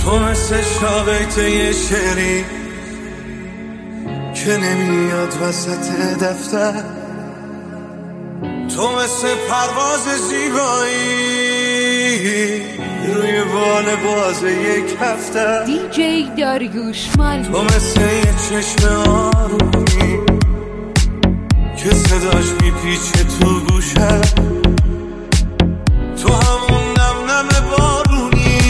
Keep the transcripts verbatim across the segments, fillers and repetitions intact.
تو مثل شاقیت یه شعری که نمیاد وسط دفتر، تو مثل پرواز زیبایی روی بال باز یک هفته. دی جی داریوش مال تو مثل یه چشم آرومی که صداش میپیچه تو گوشه، تو همون نم نم بارونی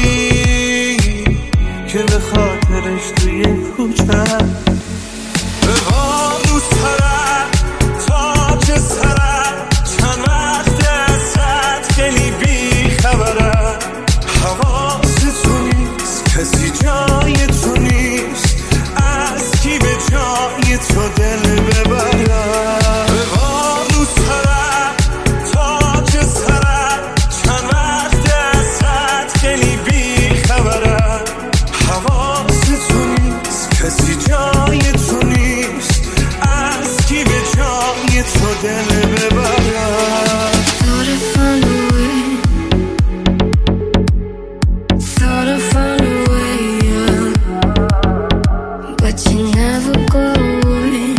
که به خاطرش توی کوچه به بارو سرم تا چه سرم چند وقت ازت خیلی بی خبرم، حواست تو نیست کسی جای تو نیست، از کی به جای تو دل ببرم. به بارو سرم تا چه سرم چند وقت ازت خیلی بی خبرم، حواست تو نیست کسی جای تو نیست، از کی به جای تو دل ببرم. Thought I'd find a way, thought I'd find a way, yeah. But you never go away,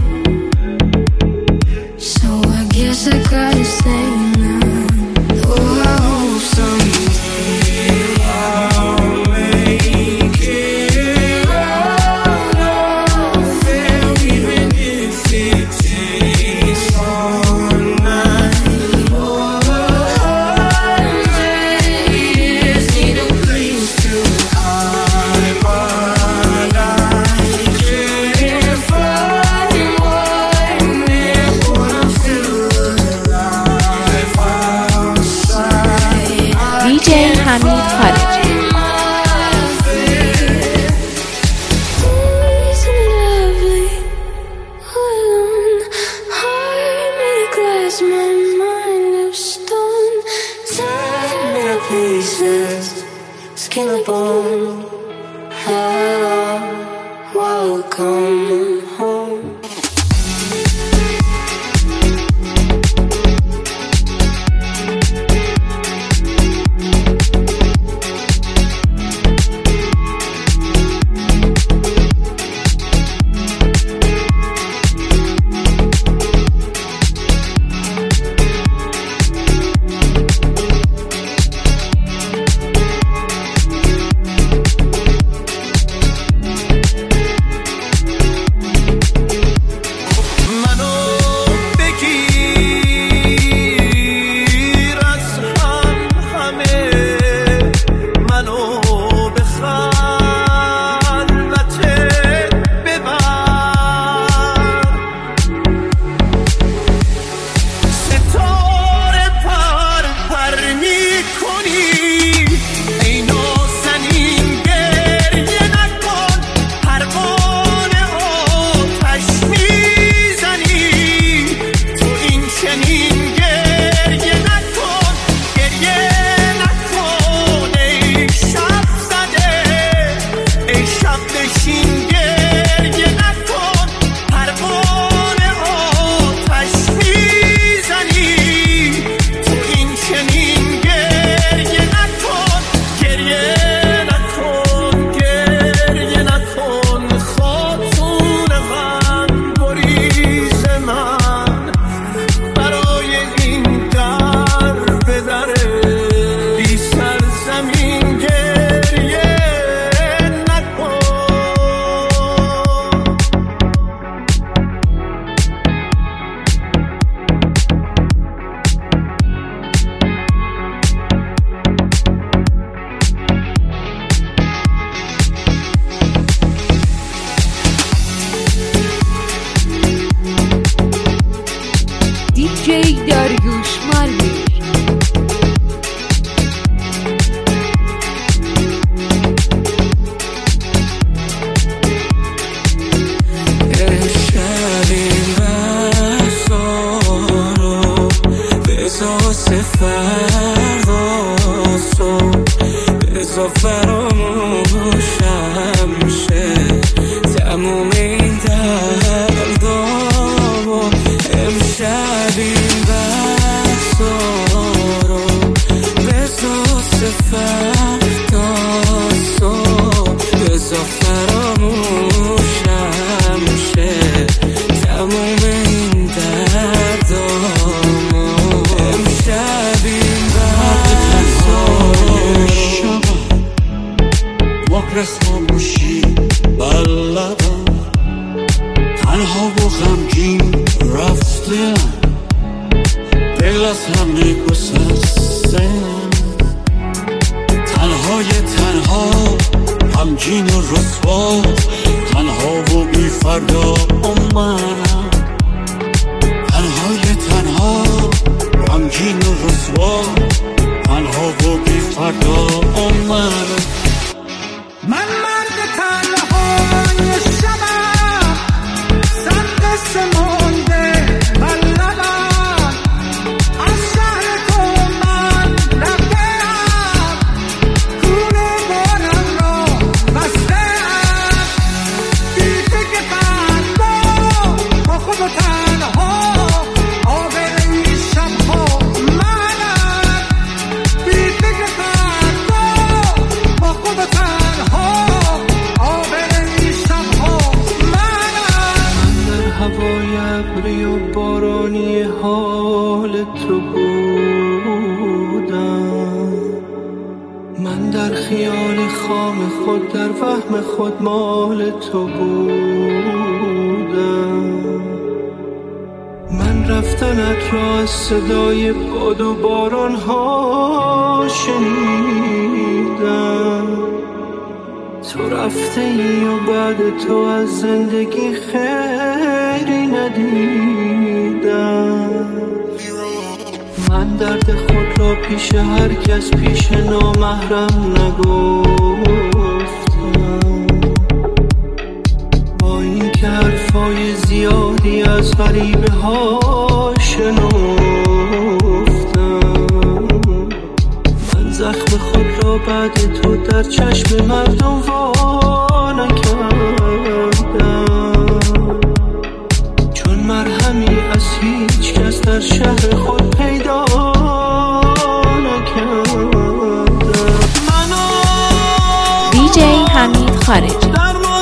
so I guess I gotta stay now. Oh, I hope someday I'll make it out of it, even if it takes all night. Oh, hundred years need a place to hide my light. Can't find one there when I feel alive outside. دی جی حمید خارجی. Isn't it lovely? Alone, heart made of glass, my mind of stone. Tear me to pieces, skin and bone. Hello, welcome home. منو بگیر از هم همه، منو به خلوتت ببر، ستاره پر پر میکنی ای نازنین، گریه نکن پروانه آتش میزنی، تو این چنین گریه نکن، گریه نکن ای شب زده، ای شب نشین گریه نکن پروانه آتش میزنی، تو این چنین گریه نکن، گریه نکن گریه نکن خاتون غم گریز من، برای این در به در بی سرزمین گریه نکن. دی جی داریوش مالی. امشب این بحثا رو بزا فردا صبح، بزا فراموشم شه تموم این دردا، و امشب این بحثا رو بزا فردا صبح، خاکرس خاموشی بر لبم، تنها و غمگین رفتم، دل از همه گسستم، تنهای تنها غمگین و رسوا، تنها و بی فردا اومدم، تنهای تنها غمگین و رسوا، تنها و بی فردا اومدم. من مرد تنهای شبم، صد قصه مانده بر لبم، از شهر تو من رفته‌ام، خونه بارم را بسته‌ام، بی فکر فردا با خود و تنها، آبر این شب‌ها منم، بی فکر فردا با خود و تنها. هوای ابری و بارانی حال تو بودم، من در خیال خام خود در وهم خود مال تو بودم، من رفتنت را از صدای باد و باران ها شنیدم، تو رفته ای و بعد تو از زندگی خیری ندیدم، من درد خود را پیش هر کس پیش نامحرم نگفتم، با این که حرفای زیادی از غریبه ها شنفتم، من زخم خود را بعد تو در چشم مردم وا نکردم، چون مرهمی از هیچ کس در شهر خود پیدا نکردم. منو دیجی حمید خارجی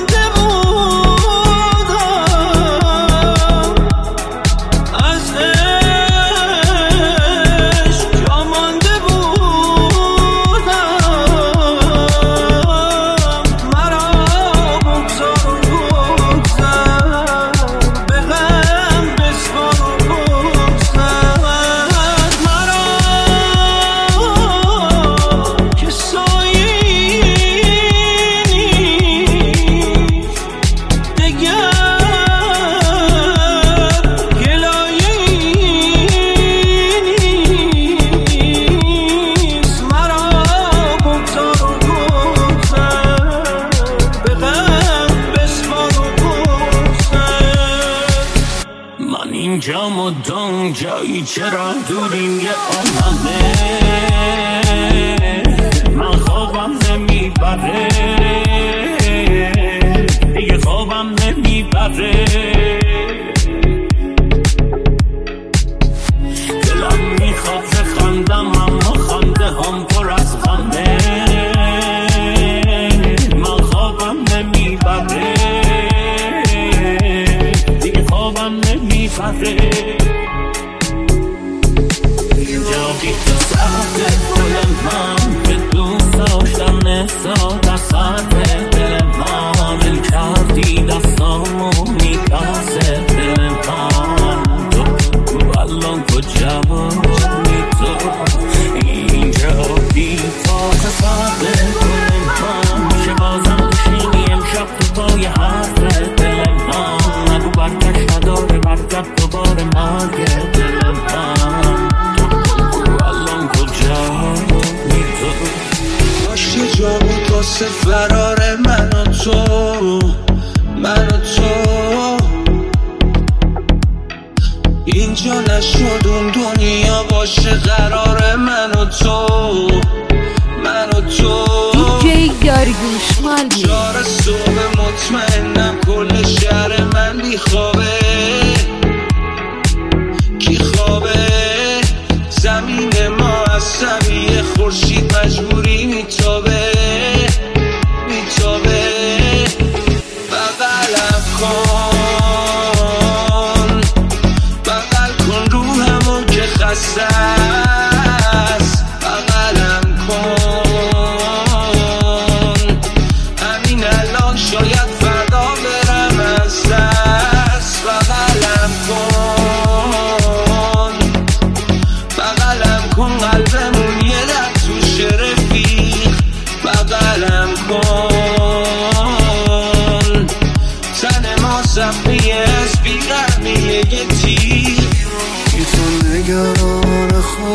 اینجا مدام جایی چرا دوریم یه آمده، من خوابم نمیبره دیگه، خوابم نمیبره، دلم میخواد خندم اما خنده هم پر از خنده، من خوابم نمیبره دیگه، خوابم نمیبره. اینجا بی تو سخت دل من، به دوست داشتم نسات از سرد دل من، دل کردی دستامو میکاسه دل من، تو الان کجایی تو، اینجا بی تو سخت دل من، میشه بازم بشینی امشب تو پای حرف دل من، نگو برگشت نداره برگرد دوباره مرگ دل من، الان کجایی تو، داشتی جا بود واسه فرار من و تو، من و تو، اینجا نشد اون دنیا باشه قرار من و تو، من و تو. دیجی داریوش مالمی چهار صبح مطمئنم کل شهر من بیخوابه، کی خوابه؟ زمین ما از سویه خورشید مجبوری میتابه، میتابه. بغلم کن، بغل کن روحمو که خسته است، بغلم کن،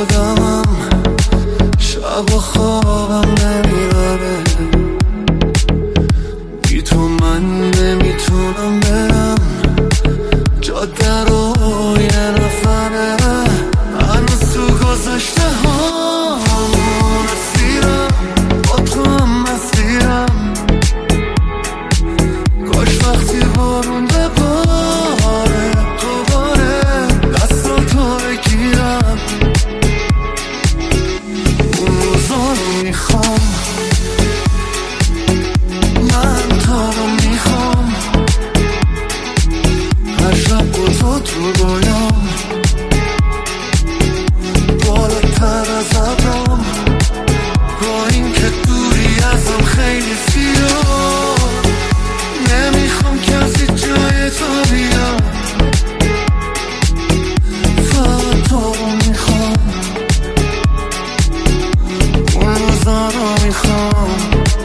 خودمم، شب و خوابم نمیبره، بی تو من نمیتونم برم، جاده رو یه نفره، هنوز تو گذشته ها رسیدم، با تو هم مسیرم، کاش وقتی بارون بباره دوباره دستاتو بگیرم، اون روزا رو میخوام، من تا رو میخوام، هر شب با تو تو بایم، بالاتر از ابرام، با این که دوری ازم خیلی زیاد، نمیخوام کسی جای تو بیاد، فقط تو رو میخوام، اون روزا رو میخوام،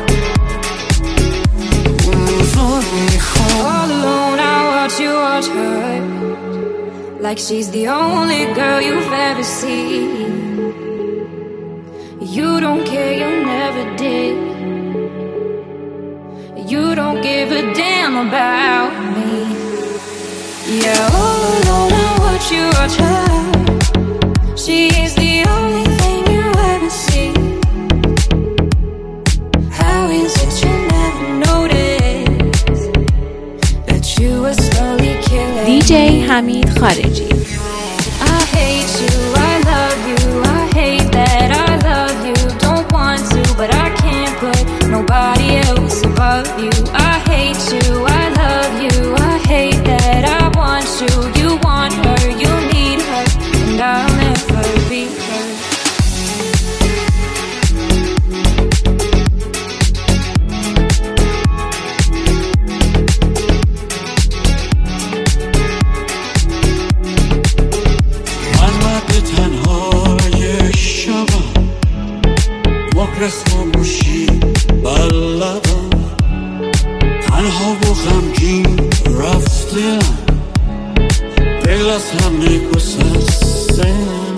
اون روزا رو میخوام. All alone I watch you watch her, like she's the only girl you've ever seen. You don't care, you never did. You don't give a damn about me. Yeah, all alone I watch you watch her. She is the only thing you ever see. How is it you never noticed that you were slowly killing دی جی حمید خارجی. I hate you, I love you, I hate that I love you. Don't want to, but I can't put nobody else above you. I hate you, I love you, I hate that I want you. You want her, you need her, and I'll never be her. تنهای شبم، مخلص خاموشی بر لبم، تنها و غمگین رفتم، دل از همه گسستم،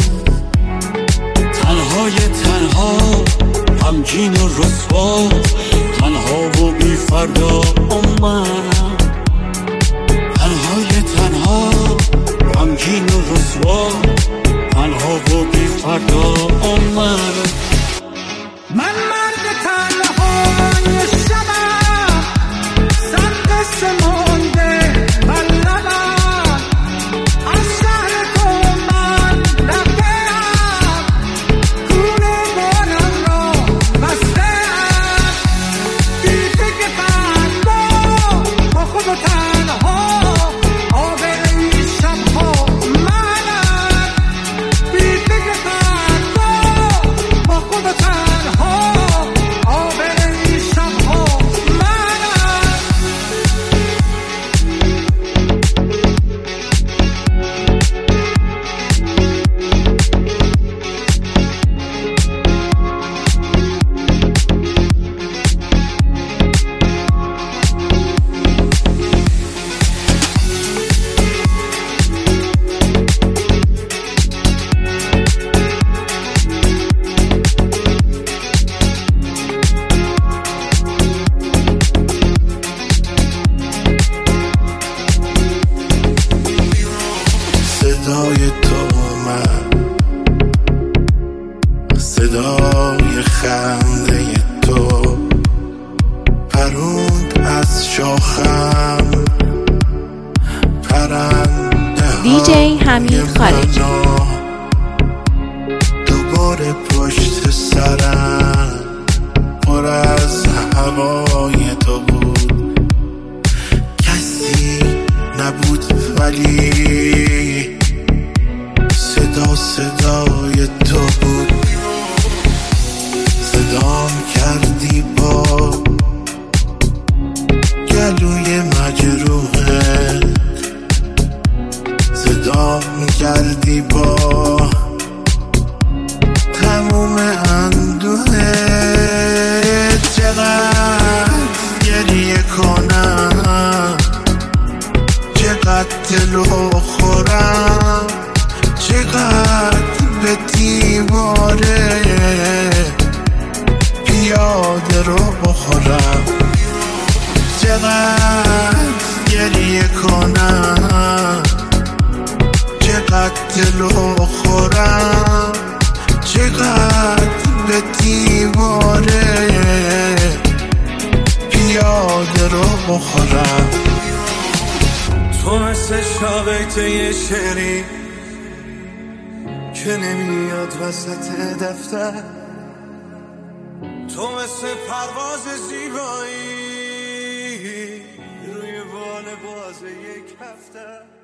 تنهای تنها غمگین و رسوا، تنها و بی فردا منم، تنهای تنها غمگین و رسوا، تنها و بی فردا آمد. من مرد تنهای شبم، صد قصه مونده بر لبم، از شهر تو من رفته‌ام، کوره بارم را بسته‌ام، بی فکر فردا با خود و تنها، آبر این شب‌ها منم، بی فکر فردا با خود و تنها، آبر این شب‌ها منم. صدای تو اومد، صدای خنده تو پروند از شاخم، پرنده دی جی حمید خارجی. دوباره پشت سرم پر از هوای تو بود، کسی نبود ولی صدا صدای تو بود، صدام کردی با گلوی مجروحه، صدام کردی با تموم اندوه، چقدر گریه کنم، چقدر دلو خورم، چقدر به تیر دیواره پیاده رو بخورم. چقدر گریه کنم، چقدر دلو بخورم، چقدر به دیواره پیاده رو بخورم. تو مثل شاقیته یه شعری که نمیاد وسط دفتر، تو مثل پرواز زیبایی روی بال باز یک هفته.